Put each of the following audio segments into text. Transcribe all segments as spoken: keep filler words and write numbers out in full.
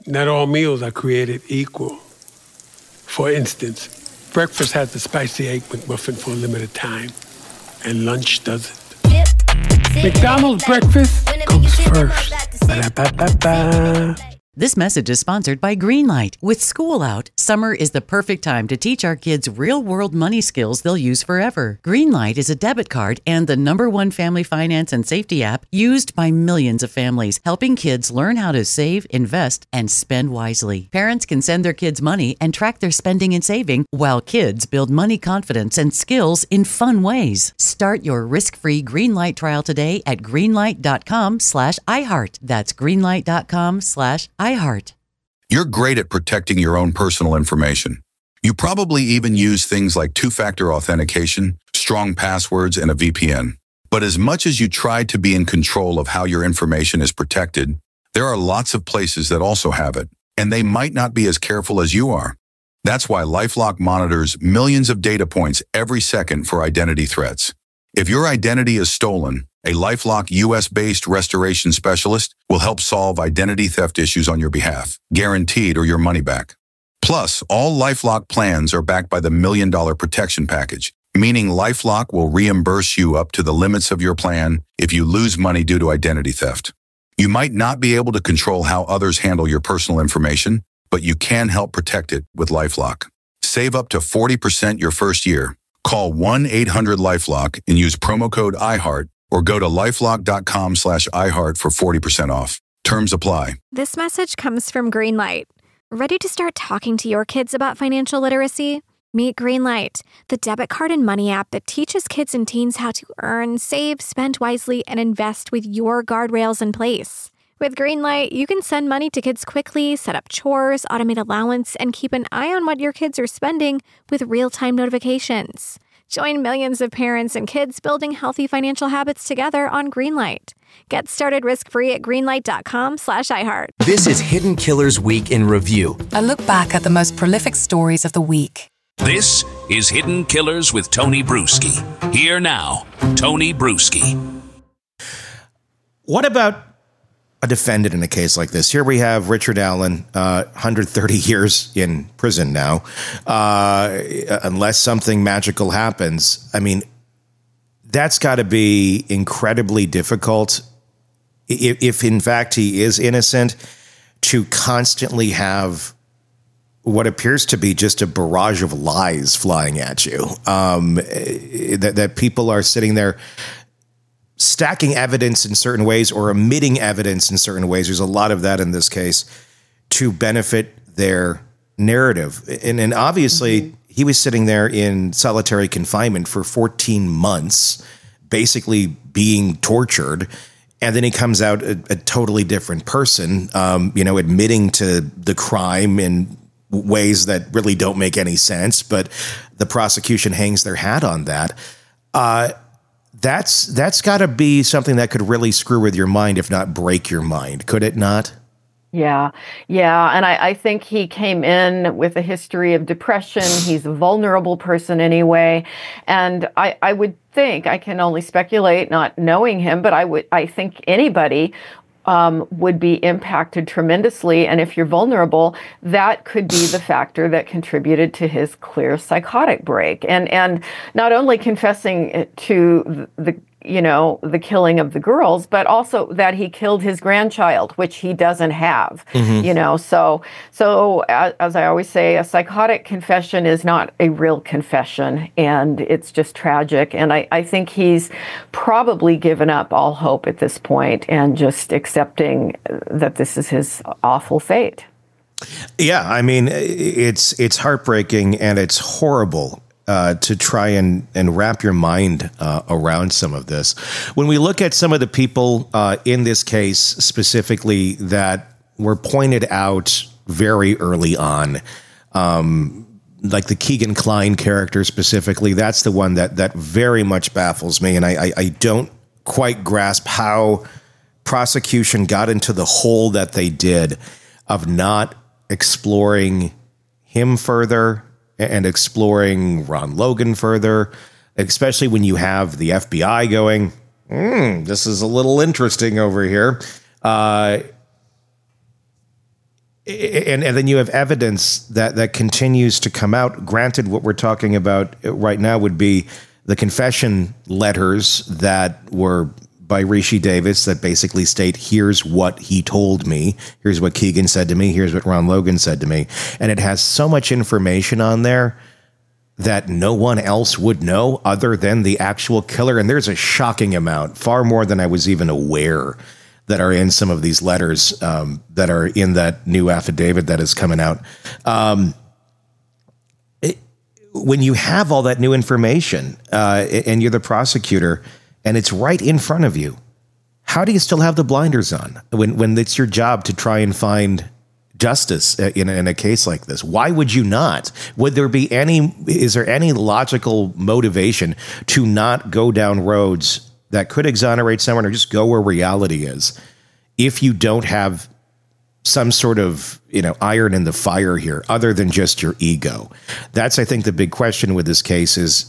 Not all meals are created equal. For instance, breakfast has the spicy egg McMuffin for a limited time, and lunch doesn't. McDonald's breakfast comes first. Ba-da-ba-ba-ba. This message is sponsored by Greenlight. With school out, summer is the perfect time to teach our kids real-world money skills they'll use forever. Greenlight is a debit card and the number one family finance and safety app used by millions of families, helping kids learn how to save, invest, and spend wisely. Parents can send their kids money and track their spending and saving, while kids build money confidence and skills in fun ways. Start your risk-free Greenlight trial today at greenlight.com slash iHeart. That's greenlight.com slash iHeart. You're great at protecting your own personal information. You probably even use things like two-factor authentication, strong passwords, and a V P N. But as much as you try to be in control of how your information is protected, there are lots of places that also have it, and they might not be as careful as you are. That's why LifeLock monitors millions of data points every second for identity threats. If your identity is stolen, a LifeLock U S-based restoration specialist will help solve identity theft issues on your behalf, guaranteed or your money back. Plus, all LifeLock plans are backed by the Million Dollar Protection Package, meaning LifeLock will reimburse you up to the limits of your plan if you lose money due to identity theft. You might not be able to control how others handle your personal information, but you can help protect it with LifeLock. Save up to forty percent your first year. Call one eight hundred LifeLock and use promo code iHeart, or go to lifelock.com slash iHeart for forty percent off. Terms apply. This message comes from Greenlight. Ready to start talking to your kids about financial literacy? Meet Greenlight, the debit card and money app that teaches kids and teens how to earn, save, spend wisely, and invest with your guardrails in place. With Greenlight, you can send money to kids quickly, set up chores, automate allowance, and keep an eye on what your kids are spending with real-time notifications. Join millions of parents and kids building healthy financial habits together on Greenlight. Get started risk-free at greenlight.com slash iHeart. This is Hidden Killers Week in Review. A look back at the most prolific stories of the week. This is Hidden Killers with Tony Bruschi. Here now, Tony Bruschi. What about a defendant in a case like this? Here we have Richard Allen, uh, one hundred thirty years in prison now. Uh, unless something magical happens, I mean, that's got to be incredibly difficult, if, if in fact he is innocent, to constantly have what appears to be just a barrage of lies flying at you. Um, that, that people are sitting there stacking evidence in certain ways or omitting evidence in certain ways. There's a lot of that in this case to benefit their narrative. And, and obviously mm-hmm. he was sitting there in solitary confinement for fourteen months, basically being tortured. And then he comes out a, a totally different person, um, you know, admitting to the crime in ways that really don't make any sense. But the prosecution hangs their hat on that. Uh, That's that's got to be something that could really screw with your mind, if not break your mind. Could it not? Yeah, yeah. And I, I think he came in with a history of depression. He's a vulnerable person anyway. And I, I would think, I can only speculate, not knowing him, but I would I think anybody Um, would be impacted tremendously. And if you're vulnerable, that could be the factor that contributed to his clear psychotic break. And and not only confessing to the, you know, the killing of the girls, but also that he killed his grandchild, which he doesn't have, mm-hmm. you know. So, so as, as I always say, a psychotic confession is not a real confession, and it's just tragic. And I, I think he's probably given up all hope at this point and just accepting that this is his awful fate. Yeah, I mean, it's it's heartbreaking and it's horrible. Uh, to try and, and wrap your mind uh, around some of this. When we look at some of the people uh, in this case specifically that were pointed out very early on, um, like the Keegan Kline character specifically, that's the one that that very much baffles me. And I, I, I don't quite grasp how prosecution got into the hole that they did of not exploring him further and exploring Ron Logan further, especially when you have the F B I going, mm, this is a little interesting over here. Uh, And, and then you have evidence that, that continues to come out. Granted, what we're talking about right now would be the confession letters that were by Rishi Davis that basically state, here's what he told me, here's what Keegan said to me, here's what Ron Logan said to me. And it has so much information on there that no one else would know other than the actual killer. And there's a shocking amount, far more than I was even aware, that are in some of these letters um, that are in that new affidavit that is coming out. Um, it, when you have all that new information uh, and you're the prosecutor and it's right in front of you, how do you still have the blinders on when, when it's your job to try and find justice in a, in a case like this? Why would you not? Would there be any, is there any logical motivation to not go down roads that could exonerate someone or just go where reality is if you don't have some sort of, you know, iron in the fire here other than just your ego? That's, I think, the big question with this case is,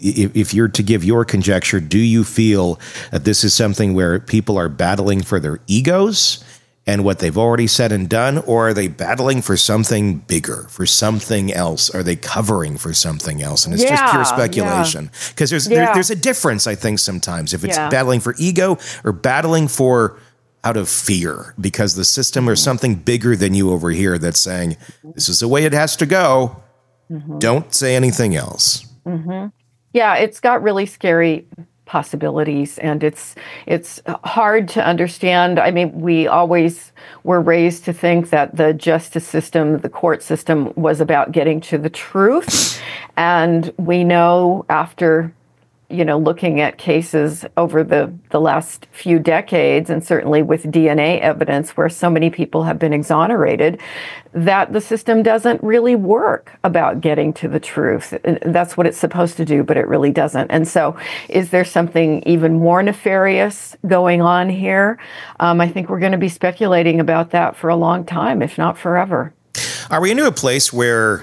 if you're to give your conjecture, do you feel that this is something where people are battling for their egos and what they've already said and done, or are they battling for something bigger, for something else? Are they covering for something else? And it's yeah, just pure speculation. Because yeah. there's yeah. there, there's a difference, I think, sometimes if it's yeah. battling for ego or battling for out of fear because the system or something bigger than you over here that's saying, this is the way it has to go. Mm-hmm. Don't say anything else. Mm-hmm. Yeah, it's got really scary possibilities, and it's it's hard to understand. I mean, we always were raised to think that the justice system, the court system, was about getting to the truth, and we know after, you know, looking at cases over the, the last few decades, and certainly with D N A evidence where so many people have been exonerated, that the system doesn't really work about getting to the truth. That's what it's supposed to do, but it really doesn't. And so is there something even more nefarious going on here? Um, I think we're going to be speculating about that for a long time, if not forever. Are we into a place where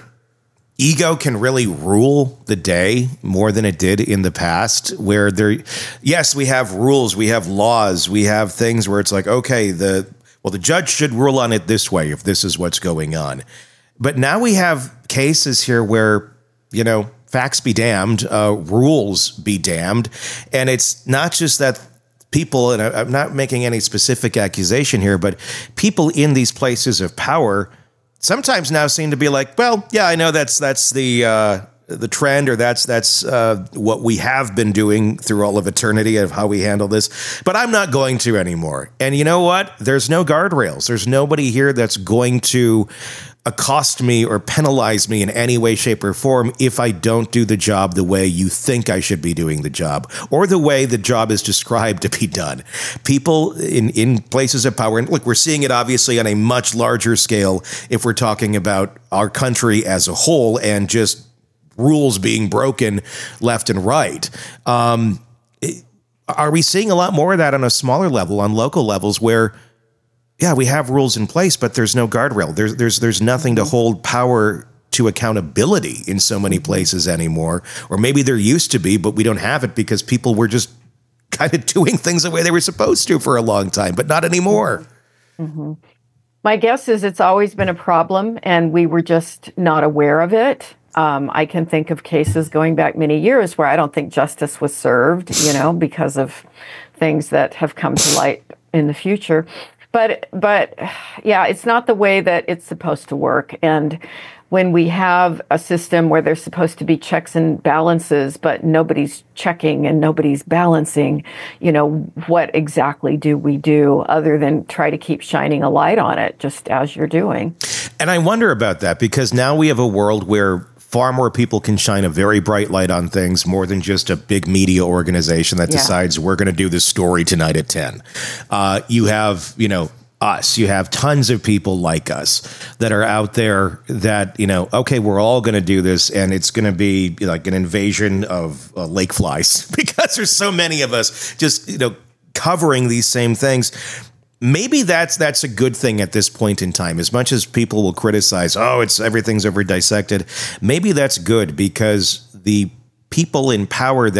ego can really rule the day more than it did in the past, where there, yes, we have rules, we have laws, we have things where it's like, okay, the, well, the judge should rule on it this way if this is what's going on. But now we have cases here where, you know, facts be damned, uh, rules be damned. And it's not just that people, and I'm not making any specific accusation here, but people in these places of power sometimes now seem to be like, well, yeah, I know that's that's the uh, the trend, or that's that's uh, what we have been doing through all of eternity of how we handle this, but I'm not going to anymore. And you know what? There's no guardrails. There's nobody here that's going to accost me or penalize me in any way, shape, or form if I don't do the job the way you think I should be doing the job, or the way the job is described to be done. People in, in places of power, and look, we're seeing it obviously on a much larger scale if we're talking about our country as a whole and just rules being broken left and right. Um, it, are we seeing a lot more of that on a smaller level, on local levels where, yeah, we have rules in place, but there's no guardrail. There's there's there's nothing to hold power to accountability in so many places anymore. Or maybe there used to be, but we don't have it because people were just kind of doing things the way they were supposed to for a long time, but not anymore. Mm-hmm. My guess is it's always been a problem, and we were just not aware of it. Um, I can think of cases going back many years where I don't think justice was served, you know, because of things that have come to light in the future. But, but yeah, it's not the way that it's supposed to work. And when we have a system where there's supposed to be checks and balances, but nobody's checking and nobody's balancing, you know, what exactly do we do other than try to keep shining a light on it, just as you're doing? And I wonder about that, because now we have a world where far more people can shine a very bright light on things more than just a big media organization that yeah. decides we're going to do this story tonight at ten. Uh, you have, you know, us. You have tons of people like us that are out there that, you know, okay, we're all going to do this, and it's going to be like an invasion of uh, lake flies because there's so many of us just, you know, covering these same things. Maybe that's that's a good thing at this point in time. As much as people will criticize, oh, it's everything's over dissected. Maybe that's good, because the people in power that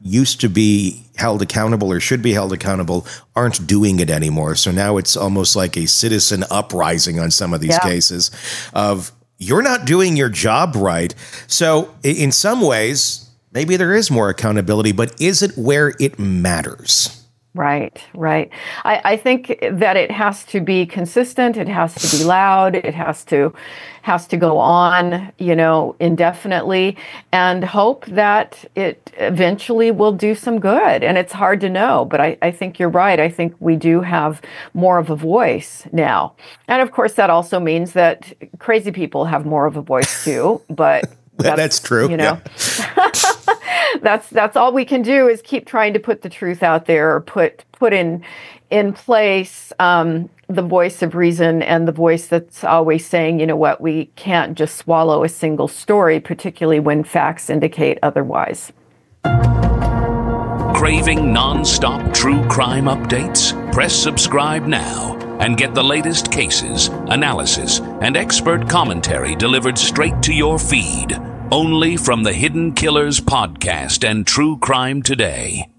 used to be held accountable or should be held accountable aren't doing it anymore. So now it's almost like a citizen uprising on some of these yeah. cases of you're not doing your job right. So in some ways, maybe there is more accountability, but is it where it matters? Right, right. I, I think that it has to be consistent. It has to be loud. It has to has to go on, you know, indefinitely, and hope that it eventually will do some good. And it's hard to know, but I, I think you're right. I think we do have more of a voice now. And of course, that also means that crazy people have more of a voice too, but that's, that's true. You know. Yeah. That's that's all we can do is keep trying to put the truth out there, or put put in in place um, the voice of reason and the voice that's always saying, you know what, we can't just swallow a single story, particularly when facts indicate otherwise. Craving non-stop true crime updates? Press subscribe now and get the latest cases, analysis, and expert commentary delivered straight to your feed. Only from the Hidden Killers podcast and True Crime Today.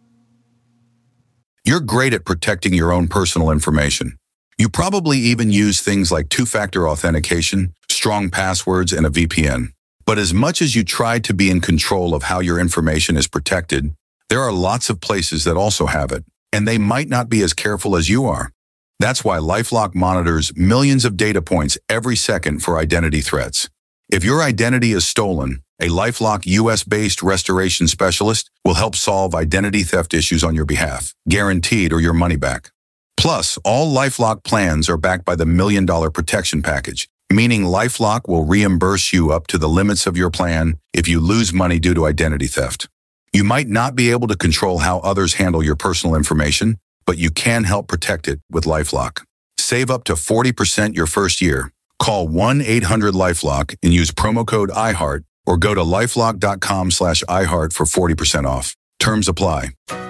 You're great at protecting your own personal information. You probably even use things like two-factor authentication, strong passwords, and a V P N. But as much as you try to be in control of how your information is protected, there are lots of places that also have it, and they might not be as careful as you are. That's why LifeLock monitors millions of data points every second for identity threats. If your identity is stolen, a LifeLock U S-based restoration specialist will help solve identity theft issues on your behalf, guaranteed or your money back. Plus, all LifeLock plans are backed by the Million Dollar Protection Package, meaning LifeLock will reimburse you up to the limits of your plan if you lose money due to identity theft. You might not be able to control how others handle your personal information, but you can help protect it with LifeLock. Save up to forty percent your first year. Call one eight hundred LifeLock and use promo code iHeart or go to lifelock.com slash iHeart for forty percent off. Terms apply.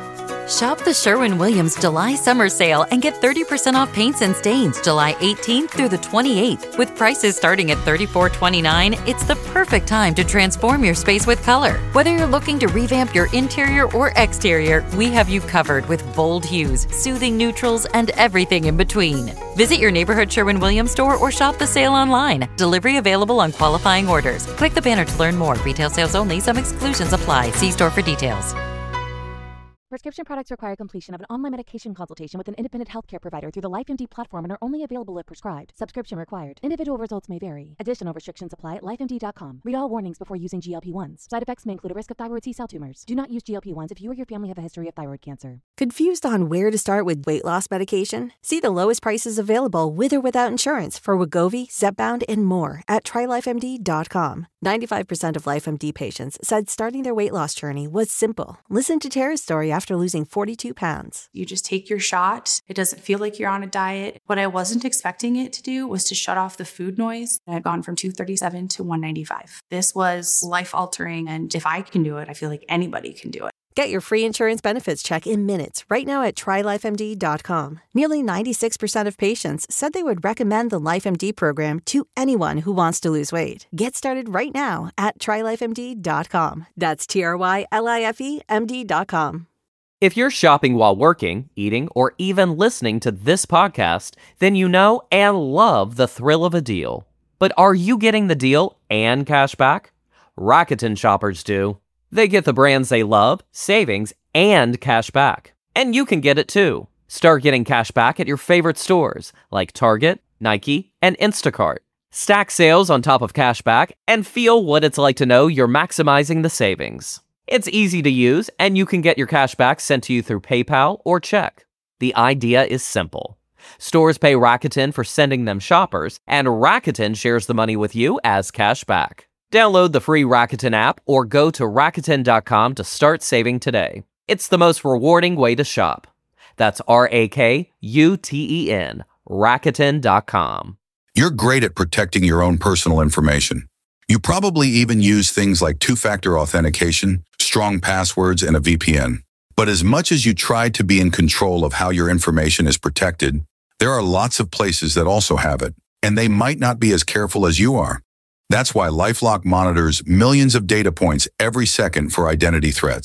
Shop the Sherwin-Williams July Summer Sale and get thirty percent off paints and stains July eighteenth through the twenty-eighth. With prices starting at thirty-four twenty-nine, it's the perfect time to transform your space with color. Whether you're looking to revamp your interior or exterior, we have you covered with bold hues, soothing neutrals, and everything in between. Visit your neighborhood Sherwin-Williams store or shop the sale online. Delivery available on qualifying orders. Click the banner to learn more. Retail sales only. Some exclusions apply. See store for details. Prescription products require completion of an online medication consultation with an independent healthcare provider through the LifeMD platform and are only available if prescribed. Subscription required. Individual results may vary. Additional restrictions apply at life M D dot com. Read all warnings before using G L P ones. Side effects may include a risk of thyroid C-cell tumors. Do not use G L P ones if you or your family have a history of thyroid cancer. Confused on where to start with weight loss medication? See the lowest prices available with or without insurance for Wegovy, Zepbound, and more at try life M D dot com. ninety-five percent of LifeMD patients said starting their weight loss journey was simple. Listen to Tara's story after losing forty-two pounds. You just take your shot. It doesn't feel like you're on a diet. What I wasn't expecting it to do was to shut off the food noise. I had gone from two thirty-seven to one ninety-five. This was life-altering, and if I can do it, I feel like anybody can do it. Get your free insurance benefits check in minutes right now at try life M D dot com. Nearly ninety-six percent of patients said they would recommend the LifeMD program to anyone who wants to lose weight. Get started right now at try life M D dot com. That's T R Y L I F E M D dot com. If you're shopping while working, eating, or even listening to this podcast, then you know and love the thrill of a deal. But are you getting the deal and cash back? Rakuten shoppers do. They get the brands they love, savings, and cash back. And you can get it too. Start getting cash back at your favorite stores like Target, Nike, and Instacart. Stack sales on top of cash back and feel what it's like to know you're maximizing the savings. It's easy to use, and you can get your cash back sent to you through PayPal or check. The idea is simple. Stores pay Rakuten for sending them shoppers, and Rakuten shares the money with you as cash back. Download the free Rakuten app or go to Rakuten dot com to start saving today. It's the most rewarding way to shop. That's R A K U T E N, Rakuten dot com. You're great at protecting your own personal information. You probably even use things like two-factor authentication, strong passwords, and a V P N. But as much as you try to be in control of how your information is protected, there are lots of places that also have it, and they might not be as careful as you are. That's why LifeLock monitors millions of data points every second for identity threats.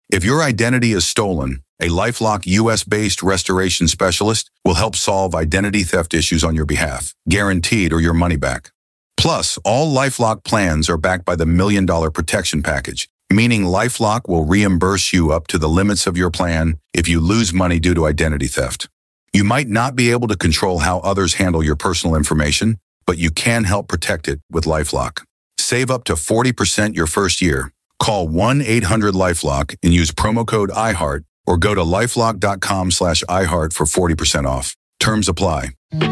If your identity is stolen, a LifeLock U S-based restoration specialist will help solve identity theft issues on your behalf, guaranteed or your money back. Plus, all LifeLock plans are backed by the Million Dollar Protection Package, meaning LifeLock will reimburse you up to the limits of your plan if you lose money due to identity theft. You might not be able to control how others handle your personal information, but you can help protect it with LifeLock. Save up to forty percent your first year. Call one eight hundred LifeLock and use promo code iHeart or go to lifelock.com slash iHeart for forty percent off. Terms apply.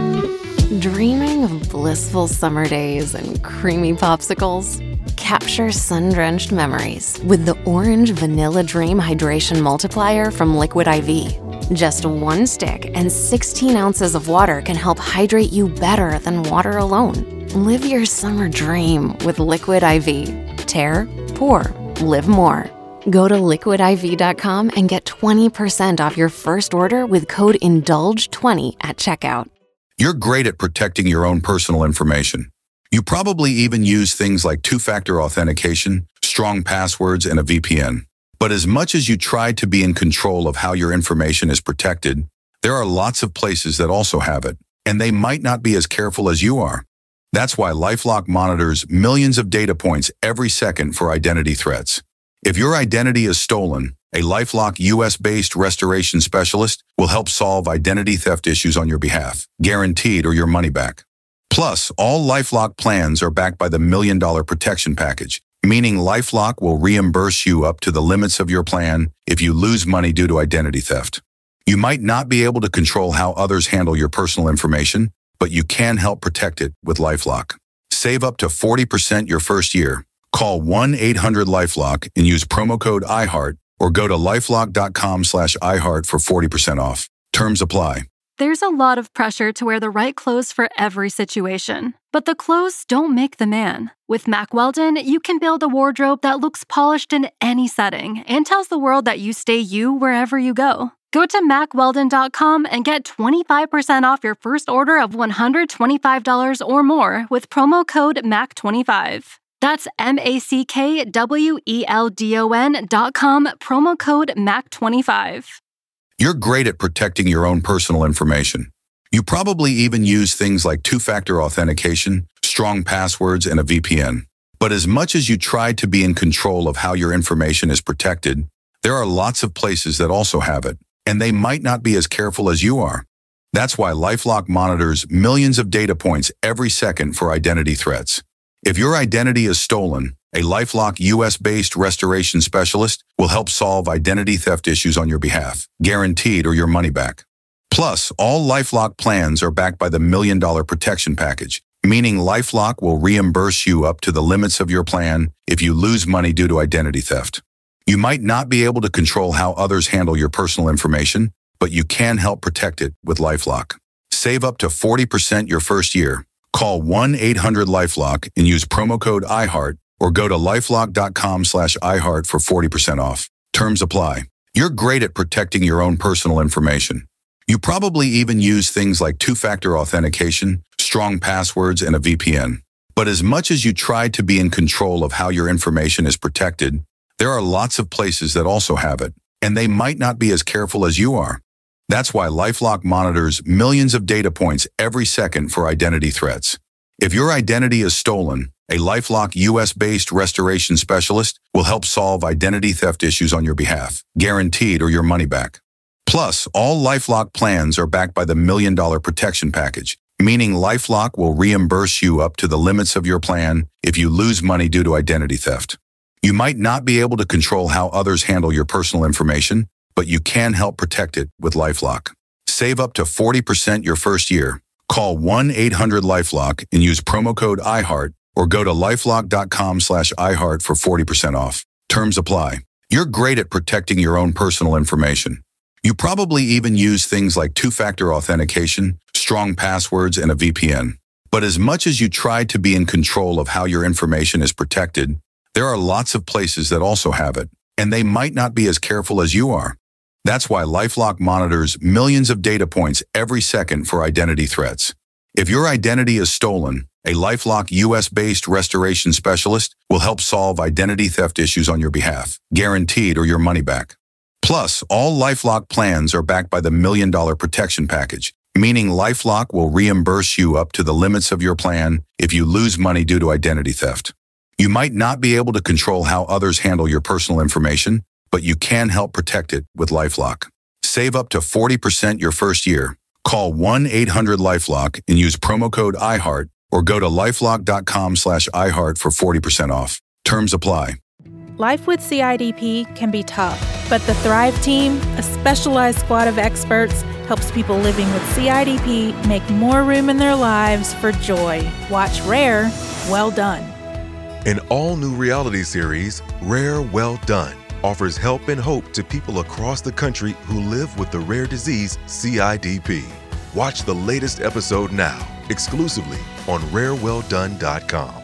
Dreaming of blissful summer days and creamy popsicles? Capture sun-drenched memories with the Orange Vanilla Dream Hydration Multiplier from Liquid I V. Just one stick and sixteen ounces of water can help hydrate you better than water alone. Live your summer dream with Liquid I V. Tear, pour, live more. Go to liquid I V dot com and get twenty percent off your first order with code indulge twenty at checkout. You're great at protecting your own personal information. You probably even use things like two-factor authentication, strong passwords, and a V P N. But as much as you try to be in control of how your information is protected, there are lots of places that also have it, and they might not be as careful as you are. That's why LifeLock monitors millions of data points every second for identity threats. If your identity is stolen, a LifeLock U S-based restoration specialist will help solve identity theft issues on your behalf, guaranteed or your money back. Plus, all LifeLock plans are backed by the Million Dollar Protection Package, meaning LifeLock will reimburse you up to the limits of your plan if you lose money due to identity theft. You might not be able to control how others handle your personal information, but you can help protect it with LifeLock. Save up to forty percent your first year. Call one eight hundred LifeLock and use promo code iHeart or go to lifelock.com slash iHeart for forty percent off. Terms apply. There's a lot of pressure to wear the right clothes for every situation, but the clothes don't make the man. With Mack Weldon, you can build a wardrobe that looks polished in any setting and tells the world that you stay you wherever you go. Go to mack weldon dot com and get twenty-five percent off your first order of one hundred twenty-five dollars or more with promo code mack twenty-five. That's M A C K W E L D O N dot com, promo code mack twenty-five. You're great at protecting your own personal information. You probably even use things like two-factor authentication, strong passwords, and a V P N. But as much as you try to be in control of how your information is protected, there are lots of places that also have it, and they might not be as careful as you are. That's why LifeLock monitors millions of data points every second for identity threats. If your identity is stolen, a LifeLock U S-based restoration specialist will help solve identity theft issues on your behalf, guaranteed or your money back. Plus, all LifeLock plans are backed by the Million Dollar Protection Package, meaning LifeLock will reimburse you up to the limits of your plan if you lose money due to identity theft. You might not be able to control how others handle your personal information, but you can help protect it with LifeLock. Save up to forty percent your first year. Call one eight hundred LifeLock and use promo code iHeart or go to lifelock.com slash iHeart for forty percent off. Terms apply. You're great at protecting your own personal information. You probably even use things like two-factor authentication, strong passwords, and a V P N. But as much as you try to be in control of how your information is protected, there are lots of places that also have it, and they might not be as careful as you are. That's why LifeLock monitors millions of data points every second for identity threats. If your identity is stolen, a LifeLock U S-based restoration specialist will help solve identity theft issues on your behalf, guaranteed or your money back. Plus, all LifeLock plans are backed by the Million Dollar Protection Package, meaning LifeLock will reimburse you up to the limits of your plan if you lose money due to identity theft. You might not be able to control how others handle your personal information, but you can help protect it with LifeLock. Save up to forty percent your first year. Call one eight hundred LifeLock and use promo code iHeart or go to lifelock.com slash iHeart for forty percent off. Terms apply. You're great at protecting your own personal information. You probably even use things like two-factor authentication, strong passwords, and a V P N. But as much as you try to be in control of how your information is protected, there are lots of places that also have it, and they might not be as careful as you are. That's why LifeLock monitors millions of data points every second for identity threats. If your identity is stolen, A LifeLock U S-based restoration specialist will help solve identity theft issues on your behalf, guaranteed or your money back. Plus, all LifeLock plans are backed by the Million Dollar Protection Package, meaning LifeLock will reimburse you up to the limits of your plan if you lose money due to identity theft. You might not be able to control how others handle your personal information, but you can help protect it with LifeLock. Save up to forty percent your first year. Call one eight hundred LifeLock and use promo code iHeart or go to lifelock.com slash iHeart for forty percent off. Terms apply. Life with C I D P can be tough, but the Thrive Team, a specialized squad of experts, helps people living with C I D P make more room in their lives for joy. Watch Rare, Well Done. An all-new reality series, Rare, Well Done, offers help and hope to people across the country who live with the rare disease C I D P. Watch the latest episode now, exclusively on rare well done dot com.